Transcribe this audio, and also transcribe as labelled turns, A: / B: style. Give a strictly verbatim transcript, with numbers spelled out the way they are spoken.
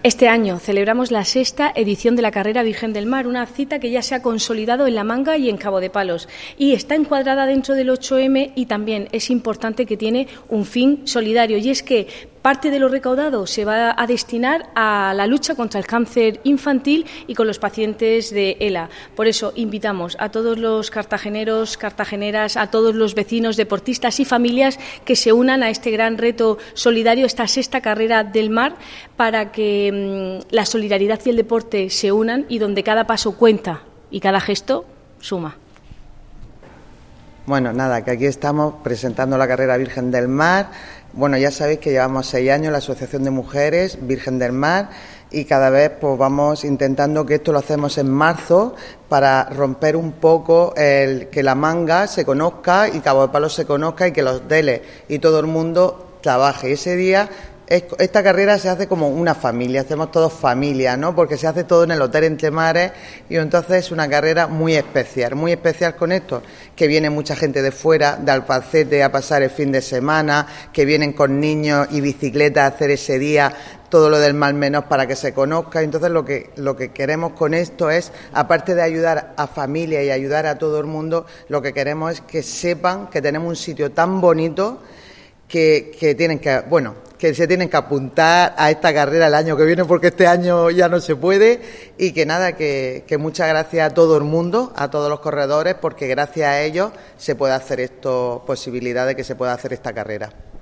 A: Este año celebramos la sexta edición de la Carrera Virgen del Mar, una cita que ya se ha consolidado en La Manga y en Cabo de Palos y está encuadrada dentro del ocho eme y también es importante que tiene un fin solidario y es que parte de lo recaudado se va a destinar a la lucha contra el cáncer infantil y con los pacientes de ELA. Por eso invitamos a todos los cartageneros, cartageneras, a todos los vecinos, deportistas y familias que se unan a este gran reto solidario, esta sexta Carrera del Mar, para que mmm, la solidaridad y el deporte se unan y donde cada paso cuenta y cada gesto suma.
B: Bueno, nada, que aquí estamos presentando la Carrera Virgen del Mar. Bueno, ya sabéis que llevamos seis años la Asociación de Mujeres Virgen del Mar y cada vez pues vamos intentando que esto lo hacemos en marzo para romper un poco el que La Manga se conozca y Cabo de Palos se conozca y que los hoteles y todo el mundo trabaje. Y ese día esta carrera se hace como una familia, hacemos todos familia, ¿no? Porque se hace todo en el Hotel Entre Mares y entonces es una carrera muy especial, muy especial con esto, que viene mucha gente de fuera, de Albacete a pasar el fin de semana, que vienen con niños y bicicletas a hacer ese día todo lo del Mar Menor para que se conozca. Entonces lo que, lo que queremos con esto es, aparte de ayudar a familia y ayudar a todo el mundo, lo que queremos es que sepan que tenemos un sitio tan bonito que, que tienen que, bueno, que se tienen que apuntar a esta carrera el año que viene porque este año ya no se puede y que nada, que, que muchas gracias a todo el mundo, a todos los corredores, porque gracias a ellos se puede hacer esto, posibilidad de que se pueda hacer esta carrera.